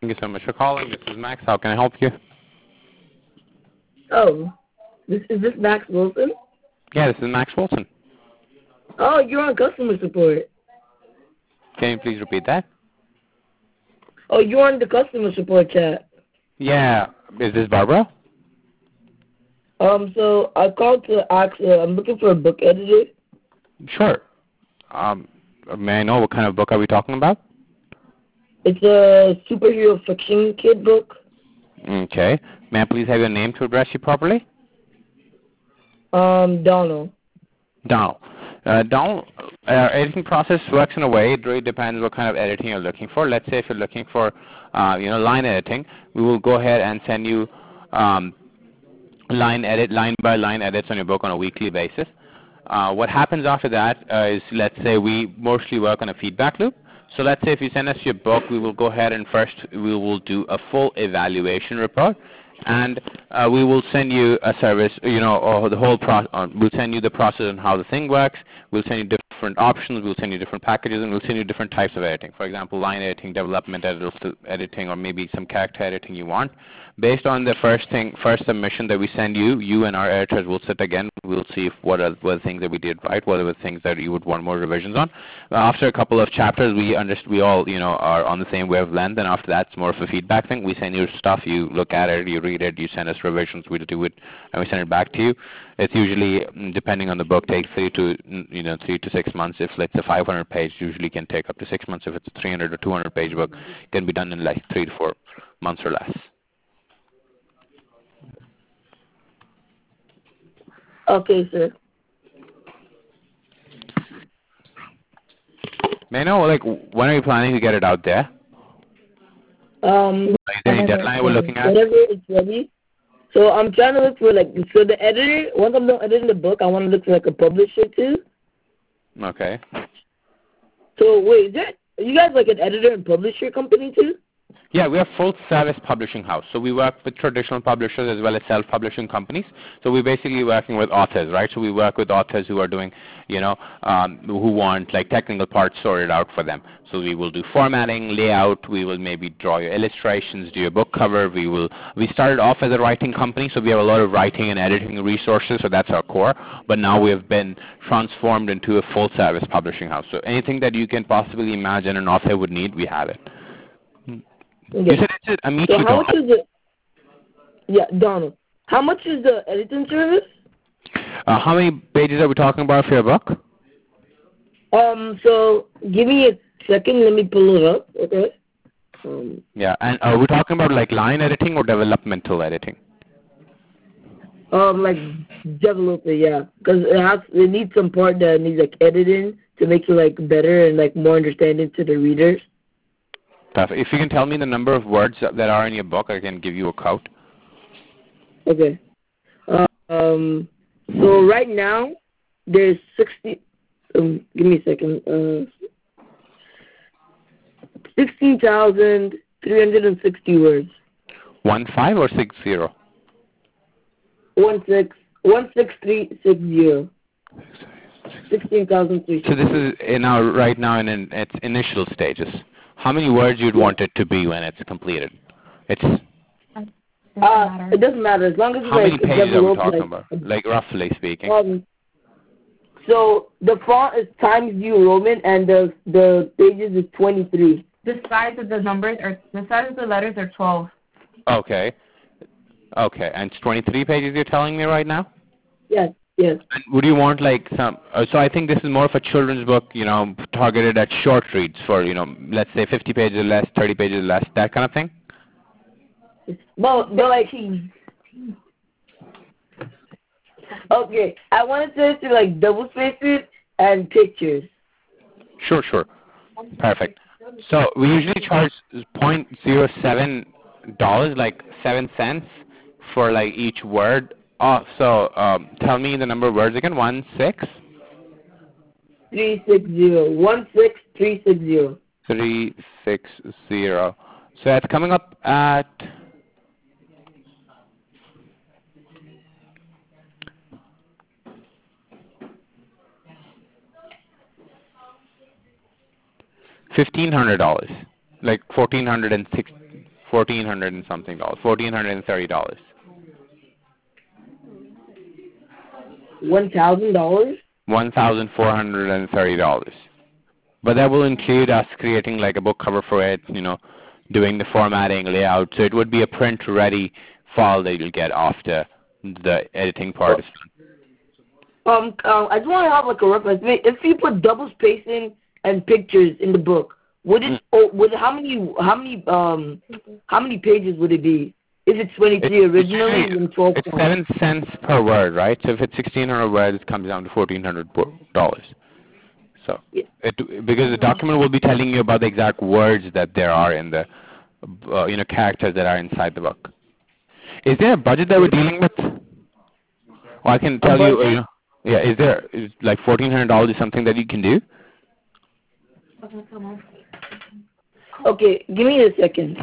Thank you so much for calling. This is Max. How can I help you? Oh, is this Max Wilson? Yeah, this is Max Wilson. Oh, you're on customer support. Can you please repeat that? Oh, you're on the customer support chat. Yeah. Is this Barbara? So I called to ask. I'm looking for a book editor. Sure. May I know what kind of book are we talking about? It's a superhero fiction kid book. Okay. May I please have your name to address you properly? Donald. Donald. Donald, our editing process works in a way. It really depends what kind of editing you're looking for. Let's say if you're looking for, line editing, we will go ahead and send you line by line edits on your book on a weekly basis. What happens after that is, let's say we mostly work on a feedback loop. So let's say if you send us your book, we will go ahead and first we will do a full evaluation report, and we will send you a service, or the whole process. We'll send you the process on how the thing works. We'll send you different options. We'll send you different packages, and we'll send you different types of editing. For example, line editing, development editing, or maybe some character editing you want. Based on the first submission that we send you, you and our editors will sit again. We'll see what are the things that we did right, what are the things that you would want more revisions on. After a couple of chapters, we all are on the same wavelength, and after that, it's more of a feedback thing. We send you stuff, you look at it, you read it, you send us revisions, we do it, and we send it back to you. It's usually, depending on the book, takes 3 to 6 months. If it's a 500 page, usually can take up to 6 months. If it's a 300 or 200 page book, it can be done in like 3 to 4 months or less. Okay, sir. May I know, when are you planning to get it out there? Is there any deadline we're looking at? Whenever it's ready. So I'm trying to look for the editor. Once I'm done editing the book, I want to look for a publisher too. Okay. So wait, are you guys an editor and publisher company too? Yeah, we are full-service publishing house. So we work with traditional publishers as well as self-publishing companies. So we're basically working with authors, right? So we work with authors who are doing, who want technical parts sorted out for them. So we will do formatting, layout. We will maybe draw your illustrations, do your book cover. We started off as a writing company, so we have a lot of writing and editing resources. So that's our core. But now we have been transformed into a full-service publishing house. So anything that you can possibly imagine an author would need, we have it. Okay. You said it's a Amici. So how much is it? Yeah, Donald. How much is the editing service? How many pages are we talking about for your book? So give me a second. Let me pull it up. Okay. Yeah, and are we talking about line editing or developmental editing? Developer, yeah, because it needs some part that needs editing to make it better and more understanding to the readers. Perfect. If you can tell me the number of words that are in your book, I can give you a count. Okay. So right now there's 60. Give me a second. 16,360 words. 15 or 60? 16360. 16,360. So this is right now in its initial stages. How many words you'd want it to be when it's completed? It doesn't matter as long as how many pages are we talking about? Roughly speaking. So the font is Times New Roman and the pages is 23. The size of the letters are 12. Okay. Okay, and it's 23 pages you're telling me right now? Yes. Yes. And would you want some? So I think this is more of a children's book, targeted at short reads for, let's say 50 pages or less, 30 pages or less, that kind of thing. Well, okay, I wanted to double space it and pictures. Sure. Perfect. So we usually charge $0.07, 7 cents for each word. So tell me the number of words again. 16360. 16360. 360. So that's coming up at $1,500, $1,460. $1,400 and something dollars, $1,430. $1,000? $1,430. But that will include us creating like a book cover for it, doing the formatting, layout. So it would be a print-ready file that you'll get after the editing part is done. I just want to have like a reference. If you put double spacing and pictures in the book, would it? How many pages would it be? If it's 23 originally, then 12. It's 7 cents per word, right? So if it's 1,600 words, it comes down to $1,400. So because the document will be telling you about the exact words that there are in the characters that are inside the book. Is there a budget that we're dealing with? Well, I can tell you, is there like $1,400 is something that you can do? Okay, give me a second.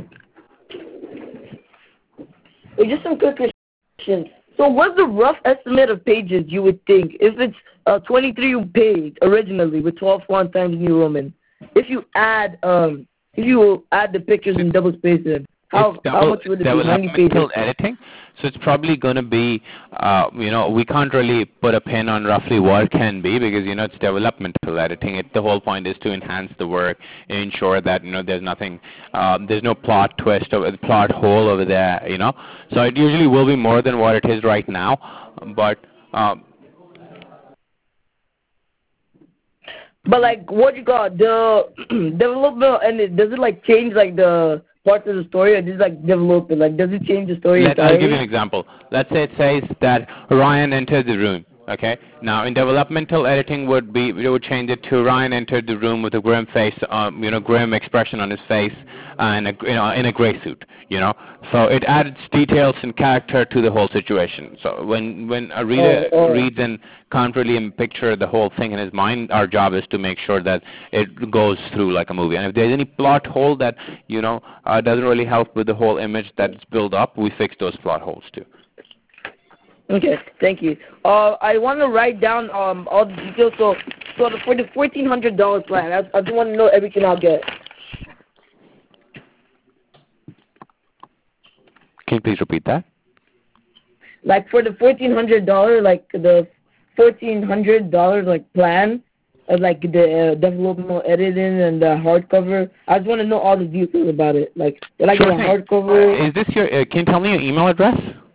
Just some quick questions. So what's the rough estimate of pages you would think if it's 23 page originally with 12 font times New Roman? If you add the pictures and double spacing, how much would it be? How many pages? Editing. So it's probably going to be, we can't really put a pin on roughly what it can be because, it's developmental editing. The whole point is to enhance the work and ensure that, there's nothing, there's no plot twist or plot hole over there, So it usually will be more than what it is right now. But like, what you got? The development, and does it like change like the parts of the story, or just like develop it? Like, does it change the story entirely? I'll give you an example. Let's say it says that Ryan entered the room. Okay. Now, in developmental editing, would change it to Ryan entered the room with a grim face, grim expression on his face, and in a gray suit. So it adds details and character to the whole situation. So when a reader reads and can't really picture the whole thing in his mind, our job is to make sure that it goes through like a movie. And if there's any plot hole that doesn't really help with the whole image that's built up, we fix those plot holes too. Okay, thank you. I want to write down all the details. So for the $1,400 plan, I just want to know everything I'll get. Can you please repeat that? Like for the $1,400, like the $1,400 like plan, like the developmental editing and the hardcover. I just want to know all the details about it. Like, did I get a hardcover? Is this your? Can you tell me your email address?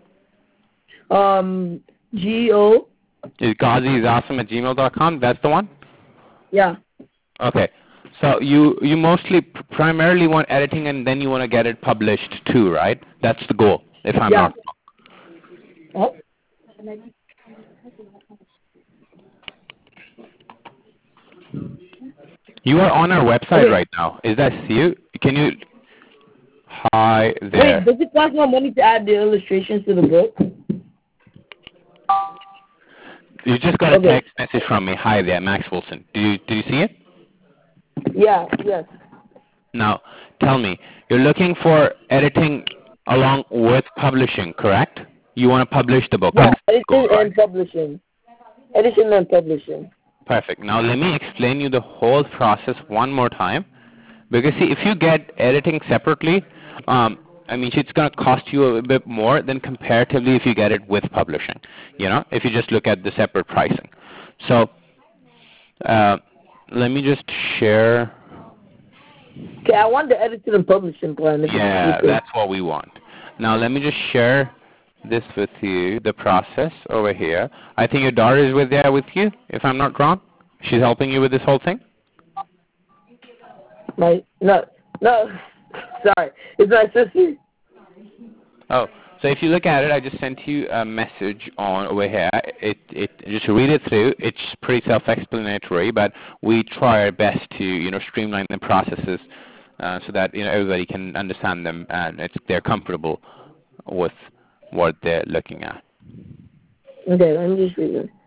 G-O. Is ghaziisawesome@gmail.com? That's the one? Yeah. Okay. So you mostly primarily want editing and then you want to get it published too, right? That's the goal, if I'm not wrong. You are on our website right now. Is that you? Can you... Hi there. Wait, does it cost more money to add the illustrations to the book? You just got a text message from me. Hi there, Max Wilson. Do you see it? Yeah, yes. Now, tell me, you're looking for editing along with publishing, correct? You want to publish the book. Yeah, editing and publishing. Editing and publishing. Perfect. Now, let me explain you the whole process one more time. Because, see, if you get editing separately, it's going to cost you a bit more than comparatively if you get it with publishing, if you just look at the separate pricing. So, let me just share. Okay, I want the editing and publishing plan. Yeah, that's what we want. Now, let me just share this with you, the process over here. I think your daughter is there with you, if I'm not wrong. She's helping you with this whole thing? No, sorry. It's my sister. Oh, so if you look at it, I just sent you a message on over here. Just read it through. It's pretty self-explanatory, but we try our best to, streamline the processes so that, everybody can understand them and they're comfortable with what they're looking at. Okay, let me just read it.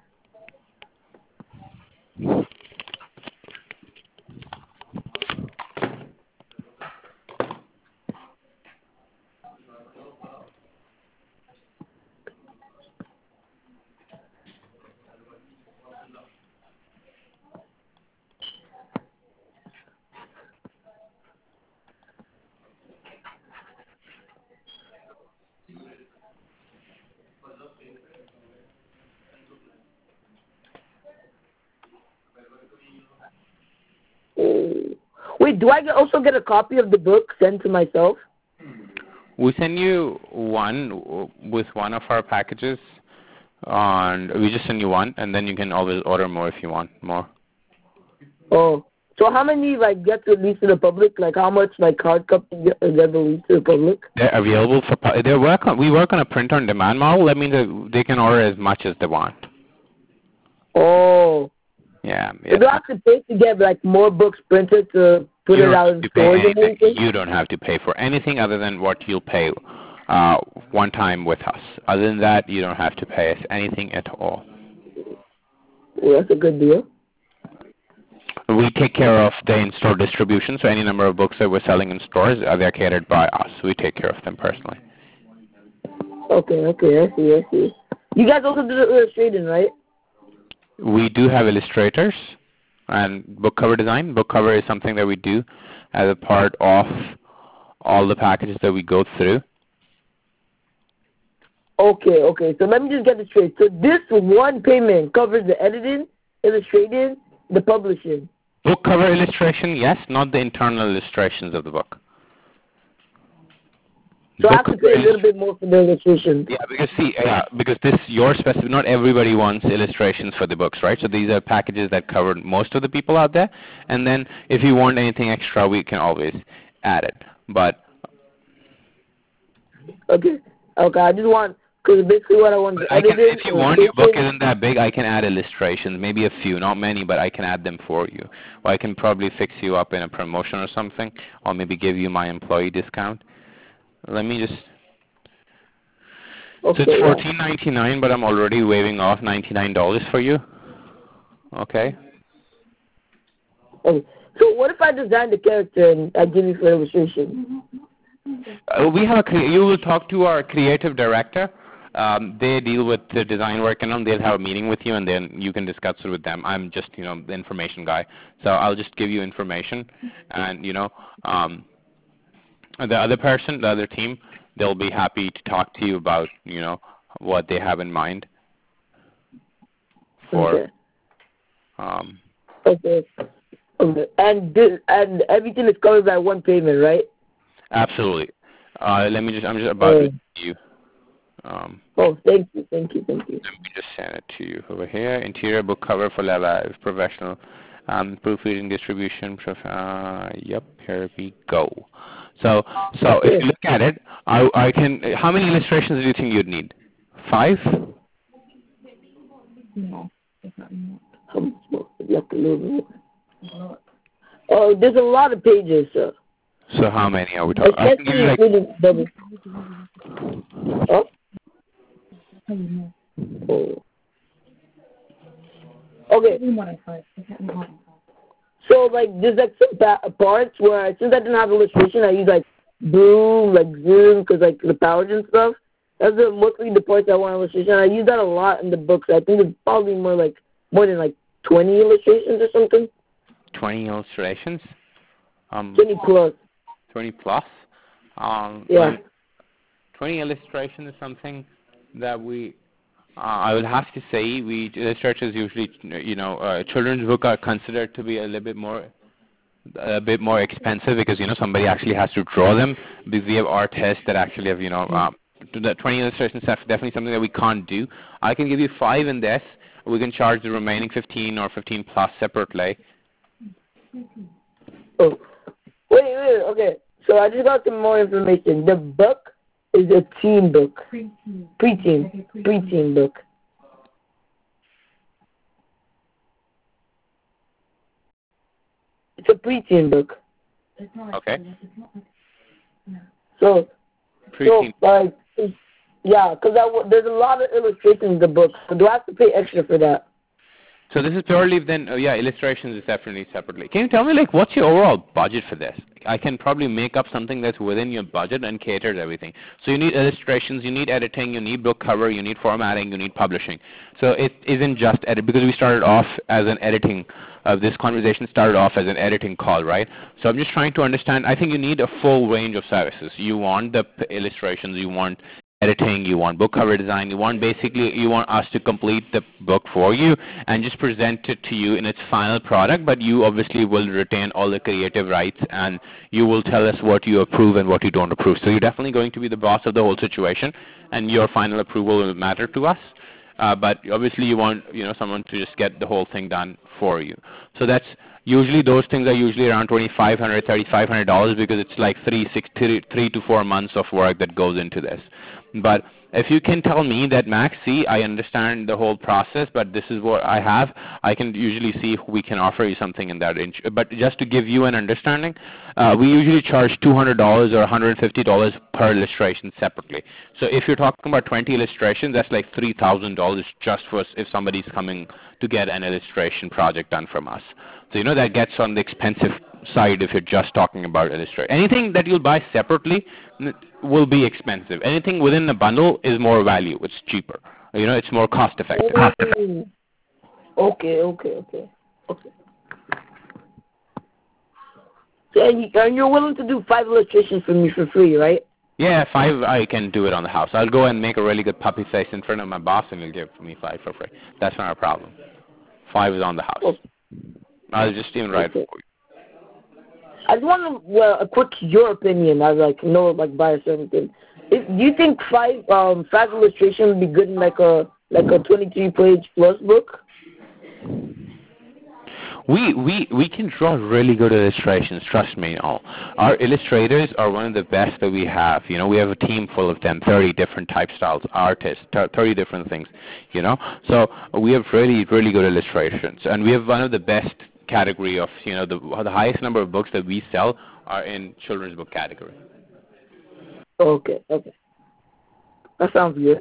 Wait, do I also get a copy of the book sent to myself? We send you one with one of our packages, and we just send you one, and then you can always order more if you want more. Oh, so how many like get released to the public? Like how much like hard copies get released to the public? They're available for. We work on a print-on-demand model. That means that they can order as much as they want. Oh. Yeah. So do I have to pay to get like more books printed to put it out in stores and everything? You don't have to pay for anything other than what you'll pay one time with us. Other than that, you don't have to pay us anything at all. Well, that's a good deal. We take care of the in-store distribution, so any number of books that we're selling in stores, they're catered by us. We take care of them personally. Okay, I see. You guys also do the illustrating, right? We do have illustrators and book cover design. Book cover is something that we do as a part of all the packages that we go through. Okay. So let me just get this straight. So this one payment covers the editing, illustrating, the publishing. Book cover illustration, yes, not the internal illustrations of the book. So I have to pay a little bit more for the illustrations. Yeah, because this your specific. Not everybody wants illustrations for the books, right? So these are packages that cover most of the people out there. And then if you want anything extra, we can always add it. But okay. I just want because basically what I want to edit. If you want your book isn't that big, I can add illustrations, maybe a few, not many, but I can add them for you. Or I can probably fix you up in a promotion or something, or maybe give you my employee discount. Let me just. Okay, so it's $14.99, but I'm already waiving off $99 for you. Okay. Okay. So what if I design the character and I give you for illustration? We have you will talk to our creative director. They deal with the design work, and they'll have a meeting with you, and then you can discuss it with them. I'm just the information guy, so I'll just give you information, and the other person, the other team, they'll be happy to talk to you about what they have in mind for. Okay. And everything is covered by one payment, right? Absolutely. I'm just about to you. Thank you. Let me just send it to you over here. Interior book cover for Live professional proofreading distribution. Yep, here we go. So if you look at it, I can. How many illustrations do you think you'd need? 5? No, it's not more. Oh, there's a lot of pages, sir. So how many are we talking? Okay. So there's some parts where since I didn't have illustration, I use Zoom, Zoom, because the powers and stuff. That's mostly the parts I want illustration. I use that a lot in the books. I think it's probably more than 20 illustrations or something. 20 illustrations? 20 plus. 20 plus? Yeah. 20 illustrations is something that I would have to say illustrators usually, children's books are considered to be a bit more expensive because, somebody actually has to draw them because we have artists that actually have, the 20 illustrations is definitely something that we can't do. I can give you 5 in this. We can charge the remaining 15 or 15 plus separately. Oh, wait, okay. So I just got some more information. The book is a teen book. Preteen book. It's a preteen book. Okay. So yeah, because there's a lot of illustrations in the book. So do I have to pay extra for that? So this is purely then, illustrations is definitely separately. Can you tell me, what's your overall budget for this? I can probably make up something that's within your budget and cater to everything. So you need illustrations, you need editing, you need book cover, you need formatting, you need publishing. So it isn't just edit, because we started off as an editing, this conversation started off as an editing call, right? So I'm just trying to understand, I think you need a full range of services. You want the illustrations, you want editing, you want book cover design, you want us to complete the book for you and just present it to you in its final product, but you obviously will retain all the creative rights and you will tell us what you approve and what you don't approve. So you're definitely going to be the boss of the whole situation and your final approval will matter to us. But obviously you want someone to just get the whole thing done for you. So that's usually those things are usually around $2,500, $3,500 because it's like 3 to 4 months of work that goes into this. But if you can tell me that, Max, see, I understand the whole process, but this is what I have, I can usually see if we can offer you something in that range. But just to give you an understanding, we usually charge $200 or $150 per illustration separately. So if you're talking about 20 illustrations, that's like $3,000 just for if somebody's coming to get an illustration project done from us. So that gets on the expensive side if you're just talking about illustration. Anything that you'll buy separately will be expensive. Anything within the bundle is more value. It's cheaper. It's more cost effective. Okay. So, and you're willing to do 5 illustrations for me for free, right? Yeah, 5 I can do it on the house. I'll go and make a really good puppy face in front of my boss and he'll give me 5 for free. That's not a problem. 5 is on the house. Okay. I'll just even write for you. I just want a quick your opinion. I no bias or anything. Do you think 5 illustrations would be good in like a 23-page plus book? We can draw really good illustrations, trust me. Our illustrators are one of the best that we have. We have a team full of them, 30 different type styles, artists, 30 different things, So we have really, really good illustrations. And we have one of the best category of, the highest number of books that we sell are in children's book category. Okay. That sounds good.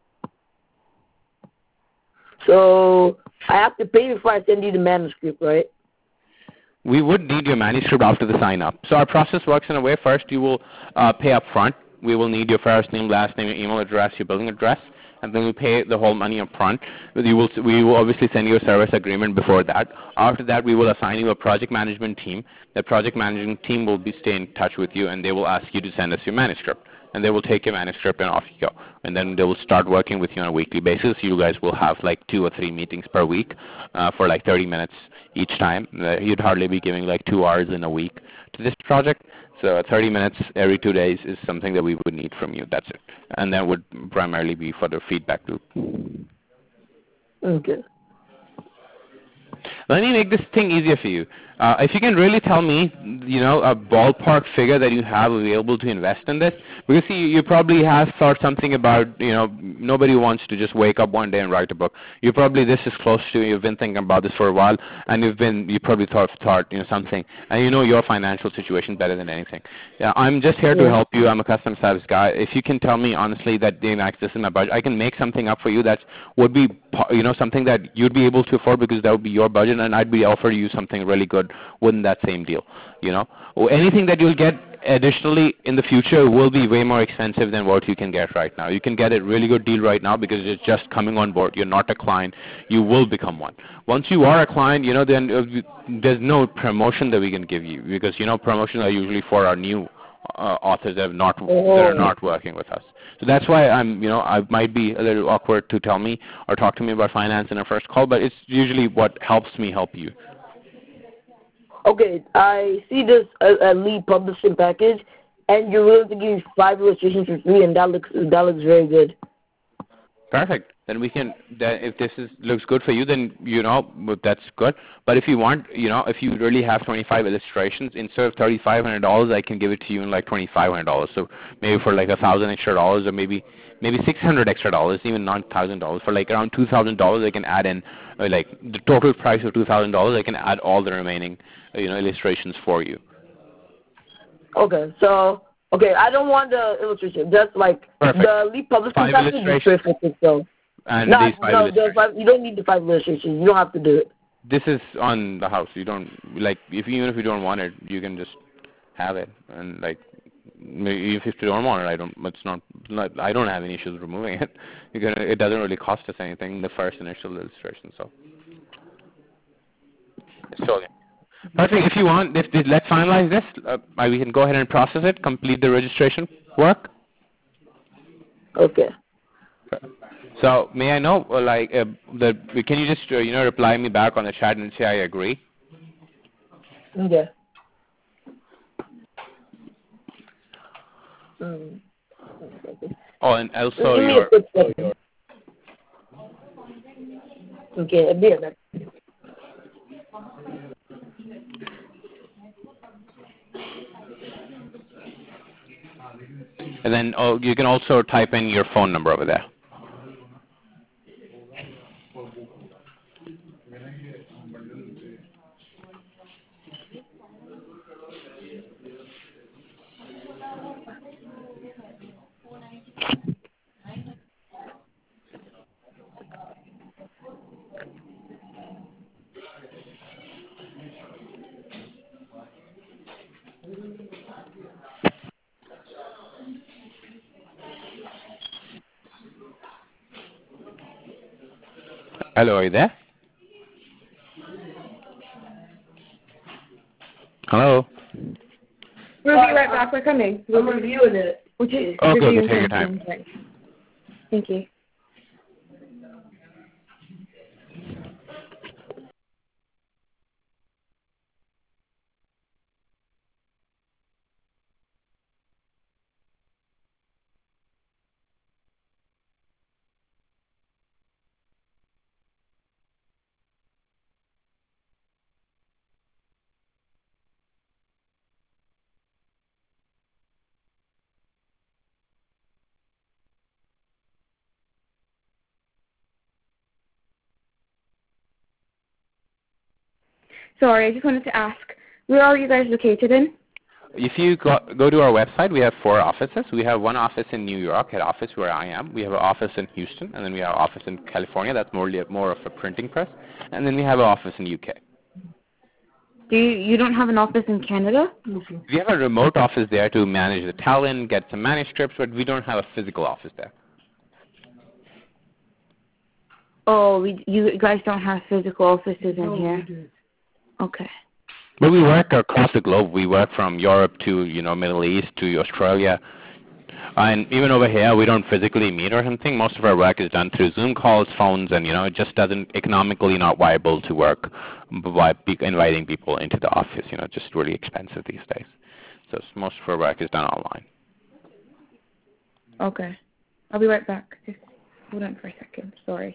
So I have to pay before I send you the manuscript, right? We would need your manuscript after the sign-up. So our process works in a way. First, you will pay up front. We will need your first name, last name, your email address, your billing address, and then we pay the whole money up front. We will obviously send you a service agreement before that. After that, we will assign you a project management team. The project management team will stay in touch with you, and they will ask you to send us your manuscript. And they will take your manuscript and off you go. And then they will start working with you on a weekly basis. You guys will have like 2 or 3 meetings per week for like 30 minutes each time. You'd hardly be giving like 2 hours in a week to this project. So 30 minutes every 2 days is something that we would need from you. That's it. And that would primarily be for the feedback loop. Okay. Let me make this thing easier for you. If you can really tell me, a ballpark figure that you have available to invest in this, because see, you probably have thought something about, nobody wants to just wake up one day and write a book. This is close to, you've been thinking about this for a while, and you probably thought, something, and your financial situation better than anything. Yeah, I'm just here to help you. I'm a customer service guy. If you can tell me honestly that Max, this is my budget, I can make something up for you that would be, something that you'd be able to afford because that would be your budget, and I'd be offering you something really good within that same deal. Anything that you'll get additionally in the future will be way more expensive than what you can get right now. You can get a really good deal right now because it's just coming on board. You're not a client. You will become one. Once you are a client, then there's no promotion that we can give you because, promotions are usually for our new authors that are not working with us. So that's why I might be a little awkward to tell me or talk to me about finance in our first call, but it's usually what helps me help you. Okay, I see this elite publishing package, and you're willing to give me 5 illustrations for free, and that looks very good. Perfect. Then we can. If this looks good for you, then that's good. But if you want, if you really have 25 illustrations instead of $3,500, I can give it to you in like $2,500. So maybe for like $1,000 extra dollars, or maybe $600 extra dollars, even not $1,000. For like around $2,000, I can add in like the total price of $2,000. I can add all the remaining illustrations for you. Okay, so I don't want the illustration. Just like Perfect. The elite publishing package is perfect. So. And No, you don't need the 5 illustrations. You don't have to do it. This is on the house. You don't even if you don't want it, you can just have it. And like, if you don't want it, I don't have any issues removing it. It doesn't really cost us anything. The first initial illustration, so. Perfect. If you want, let's finalize this. We can go ahead and process it. Complete the registration work. Okay. So may I know, can you just, reply me back on the chat and say I agree? Okay. Mm. Oh, and Just also give me a quick second. Okay, I'll be right back. and then you can also type in your phone number over there. Hello, are you there? Hello? We'll be right back. We're coming. I'm reviewing it. We're just Okay, reviewing take your something. time. Right. Thank you. Sorry, I just wanted to ask, where are you guys located in? If you go to our website, we have 4 offices. We have one office in New York, head office where I am. We have an office in Houston, and then we have an office in California. That's more of a printing press. And then we have an office in UK. You don't have an office in Canada? We have a remote office there to manage the talent, get some manuscripts, but we don't have a physical office there. Oh, you guys don't have physical offices in here? Okay. But we work across the globe. We work from Europe to, Middle East to Australia. And even over here, we don't physically meet or something. Most of our work is done through Zoom calls, phones, and, it just doesn't economically not viable to work by inviting people into the office. Just really expensive these days. So most of our work is done online. Okay. I'll be right back. Just hold on for a second. Sorry.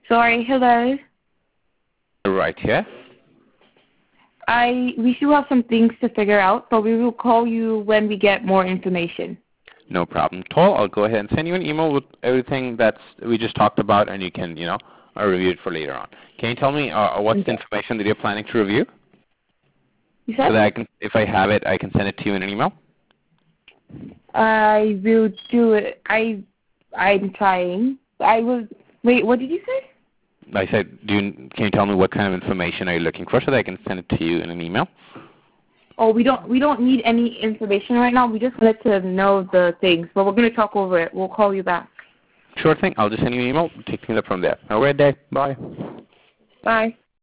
Sorry, hello. Right here. We still have some things to figure out, but we will call you when we get more information. No problem at all. I'll go ahead and send you an email with everything we just talked about, and you can, review it for later on. Can you tell me what's the information that you're planning to review? You said? So that if I have it, I can send it to you in an email? I will do it. I'm trying. Wait, what did you say? I said, can you tell me what kind of information are you looking for so that I can send it to you in an email? Oh, we don't need any information right now. We just wanted to know the things, but we're going to talk over it. We'll call you back. Sure thing. I'll just send you an email. Take things up from there. Have a great day. Bye. Bye.